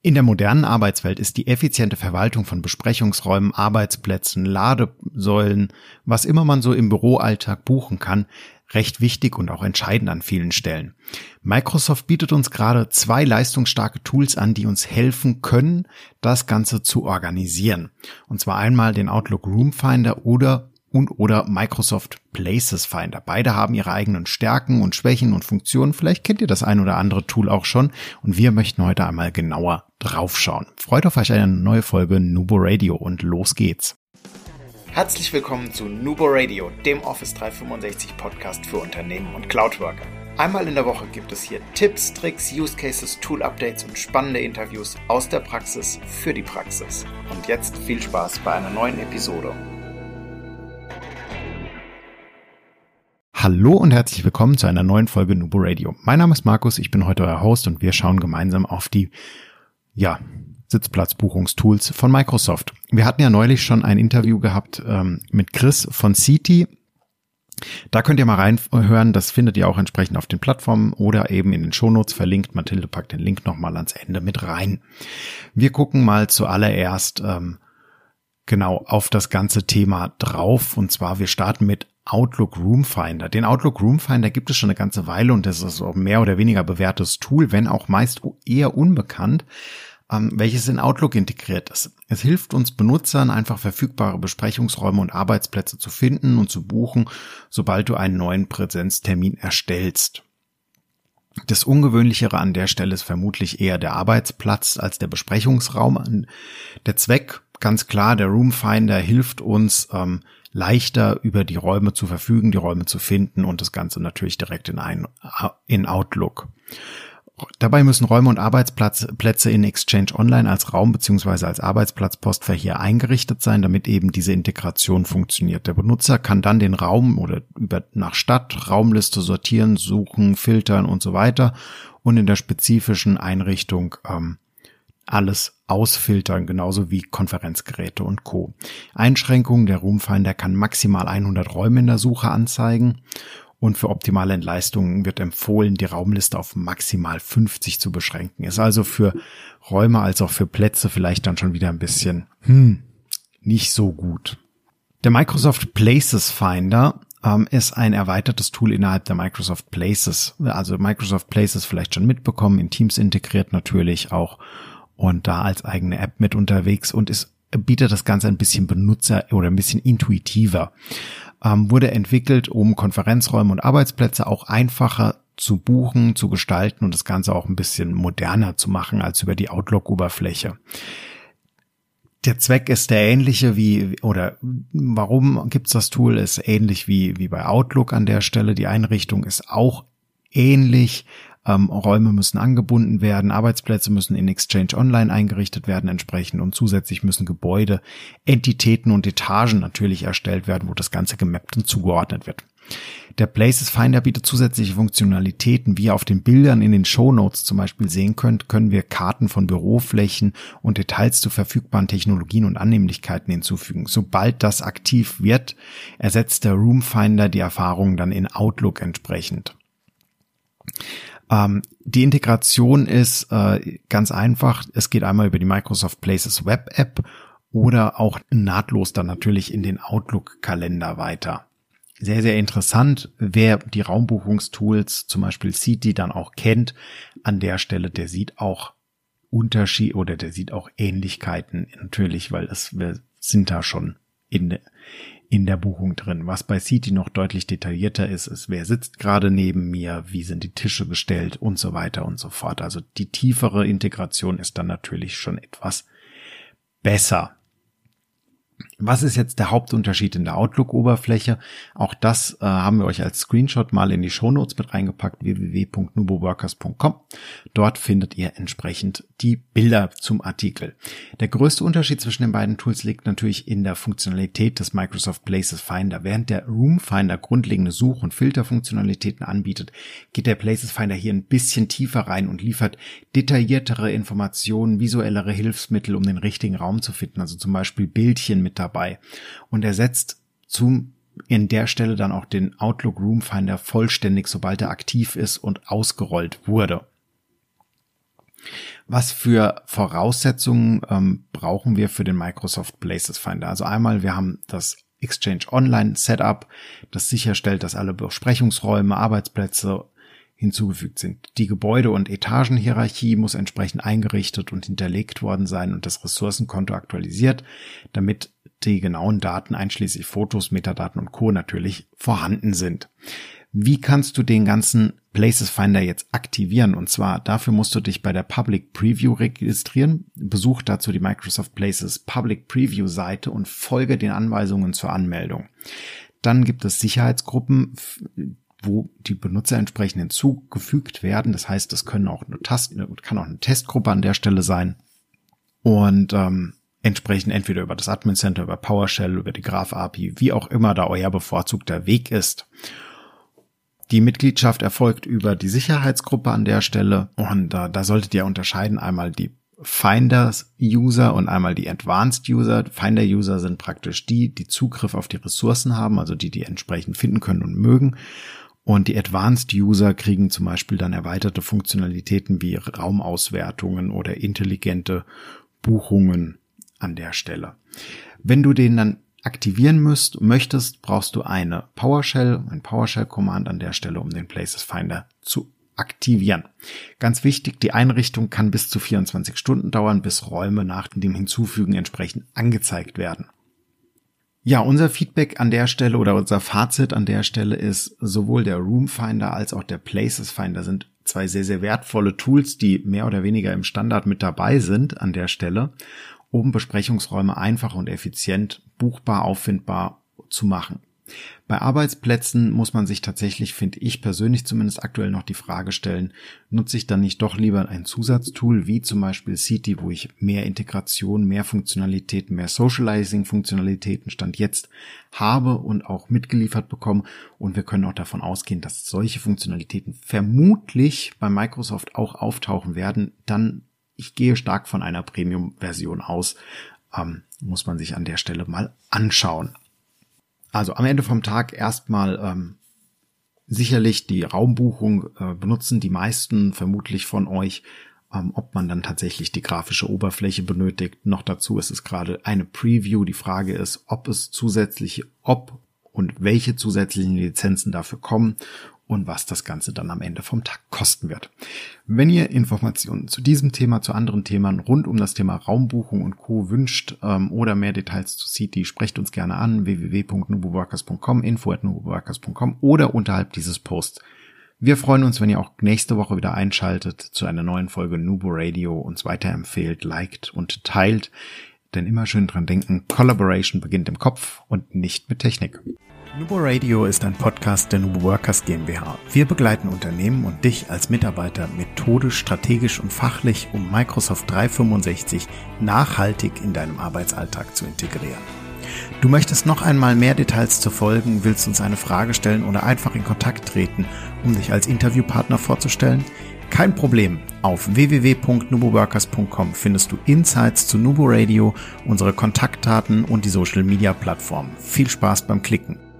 In der modernen Arbeitswelt ist die effiziente Verwaltung von Besprechungsräumen, Arbeitsplätzen, Ladesäulen, was immer man so im Büroalltag buchen kann, recht wichtig und auch entscheidend an vielen Stellen. Microsoft bietet uns gerade 2 leistungsstarke Tools an, die uns helfen können, das Ganze zu organisieren. Und zwar einmal den Outlook Room Finder oder Microsoft Places Finder. Beide haben ihre eigenen Stärken und Schwächen und Funktionen. Vielleicht kennt ihr das ein oder andere Tool auch schon und wir möchten heute einmal genauer draufschauen. Freut auf euch eine neue Folge Nubo Radio und los geht's. Herzlich willkommen zu Nubo Radio, dem Office 365 Podcast für Unternehmen und Cloudworker. Einmal in der Woche gibt es hier Tipps, Tricks, Use Cases, Tool-Updates und spannende Interviews aus der Praxis für die Praxis. Und jetzt viel Spaß bei einer neuen Episode. Hallo und herzlich willkommen zu einer neuen Folge Nubo Radio. Mein Name ist Markus, ich bin heute euer Host und wir schauen gemeinsam auf die Sitzplatzbuchungstools von Microsoft. Wir hatten ja neulich schon ein Interview gehabt mit Chris von Seaty. Da könnt ihr mal reinhören, das findet ihr auch entsprechend auf den Plattformen oder eben in den Shownotes verlinkt. Mathilde packt den Link nochmal ans Ende mit rein. Wir gucken mal zuallererst genau auf das ganze Thema drauf und zwar wir starten mit Outlook Room Finder. Den Outlook Room Finder gibt es schon eine ganze Weile und das ist auch mehr oder weniger bewährtes Tool, wenn auch meist eher unbekannt, welches in Outlook integriert ist. Es hilft uns Benutzern, einfach verfügbare Besprechungsräume und Arbeitsplätze zu finden und zu buchen, sobald du einen neuen Präsenztermin erstellst. Das Ungewöhnlichere an der Stelle ist vermutlich eher der Arbeitsplatz als der Besprechungsraum. Der Zweck, ganz klar, der Room Finder hilft uns, leichter über die Räume zu verfügen, die Räume zu finden und das Ganze natürlich direkt in Outlook. Dabei müssen Räume und Arbeitsplätze in Exchange Online als Raum bzw. als Arbeitsplatzpostfach eingerichtet sein, damit eben diese Integration funktioniert. Der Benutzer kann dann den Raum oder nach Stadt, Raumliste sortieren, suchen, filtern und so weiter und in der spezifischen Einrichtung alles ausfiltern, genauso wie Konferenzgeräte und Co. Einschränkungen, der Room Finder kann maximal 100 Räume in der Suche anzeigen und für optimale Entleistungen wird empfohlen, die Raumliste auf maximal 50 zu beschränken. Ist also für Räume als auch für Plätze vielleicht dann schon wieder ein bisschen nicht so gut. Der Microsoft Places Finder ist ein erweitertes Tool innerhalb der Microsoft Places. Also Microsoft Places vielleicht schon mitbekommen, in Teams integriert natürlich auch und da als eigene App mit unterwegs und bietet das Ganze ein bisschen benutzer- oder ein bisschen intuitiver. Wurde entwickelt, um Konferenzräume und Arbeitsplätze auch einfacher zu buchen, zu gestalten und das Ganze auch ein bisschen moderner zu machen als über die Outlook-Oberfläche. Der Zweck ist der ähnliche warum gibt's das Tool, ist ähnlich wie bei Outlook an der Stelle. Die Einrichtung ist auch ähnlich. Räume müssen angebunden werden, Arbeitsplätze müssen in Exchange Online eingerichtet werden entsprechend und zusätzlich müssen Gebäude, Entitäten und Etagen natürlich erstellt werden, wo das Ganze gemappt und zugeordnet wird. Der Places Finder bietet zusätzliche Funktionalitäten, wie ihr auf den Bildern in den Shownotes zum Beispiel sehen könnt, können wir Karten von Büroflächen und Details zu verfügbaren Technologien und Annehmlichkeiten hinzufügen. Sobald das aktiv wird, ersetzt der Room Finder die Erfahrungen dann in Outlook entsprechend. Die Integration ist ganz einfach. Es geht einmal über die Microsoft Places Web App oder auch nahtlos dann natürlich in den Outlook-Kalender weiter. Sehr, sehr interessant. Wer die Raumbuchungstools, zum Beispiel Seaty, dann auch kennt, an der Stelle, der sieht auch Unterschied oder der sieht auch Ähnlichkeiten natürlich, weil wir sind da schon in der Buchung drin. Was bei Seaty noch deutlich detaillierter ist, wer sitzt gerade neben mir, wie sind die Tische gestellt und so weiter und so fort. Also die tiefere Integration ist dann natürlich schon etwas besser. Was ist jetzt der Hauptunterschied in der Outlook-Oberfläche? Auch das haben wir euch als Screenshot mal in die Shownotes mit reingepackt, www.nuboworkers.com. Dort findet ihr entsprechend die Bilder zum Artikel. Der größte Unterschied zwischen den beiden Tools liegt natürlich in der Funktionalität des Microsoft Places Finder. Während der Room Finder grundlegende Such- und Filterfunktionalitäten anbietet, geht der Places Finder hier ein bisschen tiefer rein und liefert detailliertere Informationen, visuellere Hilfsmittel, um den richtigen Raum zu finden, also zum Beispiel Bildchen mit dabei und ersetzt in der Stelle dann auch den Outlook Room Finder vollständig, sobald er aktiv ist und ausgerollt wurde. Was für Voraussetzungen brauchen wir für den Microsoft Places Finder? Also einmal, wir haben das Exchange Online Setup, das sicherstellt, dass alle Besprechungsräume, Arbeitsplätze hinzugefügt sind. Die Gebäude- und Etagenhierarchie muss entsprechend eingerichtet und hinterlegt worden sein und das Ressourcenkonto aktualisiert, damit die genauen Daten einschließlich Fotos, Metadaten und Co. natürlich vorhanden sind. Wie kannst du den ganzen Places Finder jetzt aktivieren? Und zwar dafür musst du dich bei der Public Preview registrieren. Besuch dazu die Microsoft Places Public Preview Seite und folge den Anweisungen zur Anmeldung. Dann gibt es Sicherheitsgruppen, wo die Benutzer entsprechend hinzugefügt werden. Das heißt, es können auch kann auch eine Testgruppe an der Stelle sein. Und entsprechend entweder über das Admin Center, über PowerShell, über die Graph API, wie auch immer da euer bevorzugter Weg ist. Die Mitgliedschaft erfolgt über die Sicherheitsgruppe an der Stelle und da solltet ihr unterscheiden, einmal die Finder-User und einmal die Advanced-User. Finder-User sind praktisch die Zugriff auf die Ressourcen haben, also die entsprechend finden können und mögen. Und die Advanced-User kriegen zum Beispiel dann erweiterte Funktionalitäten wie Raumauswertungen oder intelligente Buchungen an der Stelle. Wenn du den dann aktivieren möchtest, brauchst du ein PowerShell-Command an der Stelle, um den Places Finder zu aktivieren. Ganz wichtig, die Einrichtung kann bis zu 24 Stunden dauern, bis Räume nach dem Hinzufügen entsprechend angezeigt werden. Ja, unser Feedback an der Stelle oder unser Fazit an der Stelle ist, sowohl der Room Finder als auch der Places Finder sind zwei sehr, sehr wertvolle Tools, die mehr oder weniger im Standard mit dabei sind an der Stelle, um Besprechungsräume einfach und effizient buchbar, auffindbar zu machen. Bei Arbeitsplätzen muss man sich tatsächlich, finde ich persönlich zumindest aktuell noch die Frage stellen, nutze ich dann nicht doch lieber ein Zusatztool wie zum Beispiel Seaty, wo ich mehr Integration, mehr Funktionalitäten, mehr Socializing-Funktionalitäten Stand jetzt habe und auch mitgeliefert bekomme. Und wir können auch davon ausgehen, dass solche Funktionalitäten vermutlich bei Microsoft auch auftauchen werden. Dann, ich gehe stark von einer Premium-Version aus, muss man sich an der Stelle mal anschauen. Also am Ende vom Tag erstmal sicherlich die Raumbuchung benutzen die meisten vermutlich von euch. Ob man dann tatsächlich die grafische Oberfläche benötigt. Noch dazu ist es gerade eine Preview. Die Frage ist, ob und welche zusätzlichen Lizenzen dafür kommen und was das Ganze dann am Ende vom Tag kosten wird. Wenn ihr Informationen zu diesem Thema, zu anderen Themen rund um das Thema Raumbuchung und Co. wünscht oder mehr Details zu Seaty, sprecht uns gerne an www.nuboworkers.com, info@nuboworkers.com oder unterhalb dieses Posts. Wir freuen uns, wenn ihr auch nächste Woche wieder einschaltet zu einer neuen Folge Nubo Radio, uns weiterempfehlt, liked und teilt. Denn immer schön dran denken, Collaboration beginnt im Kopf und nicht mit Technik. Nubo Radio ist ein Podcast der Nubo Workers GmbH. Wir begleiten Unternehmen und dich als Mitarbeiter methodisch, strategisch und fachlich, um Microsoft 365 nachhaltig in deinem Arbeitsalltag zu integrieren. Du möchtest noch einmal mehr Details zu Folgen, willst uns eine Frage stellen oder einfach in Kontakt treten, um dich als Interviewpartner vorzustellen? Kein Problem. Auf www.nuboworkers.com findest du Insights zu Nubo Radio, unsere Kontaktdaten und die Social Media Plattform. Viel Spaß beim Klicken.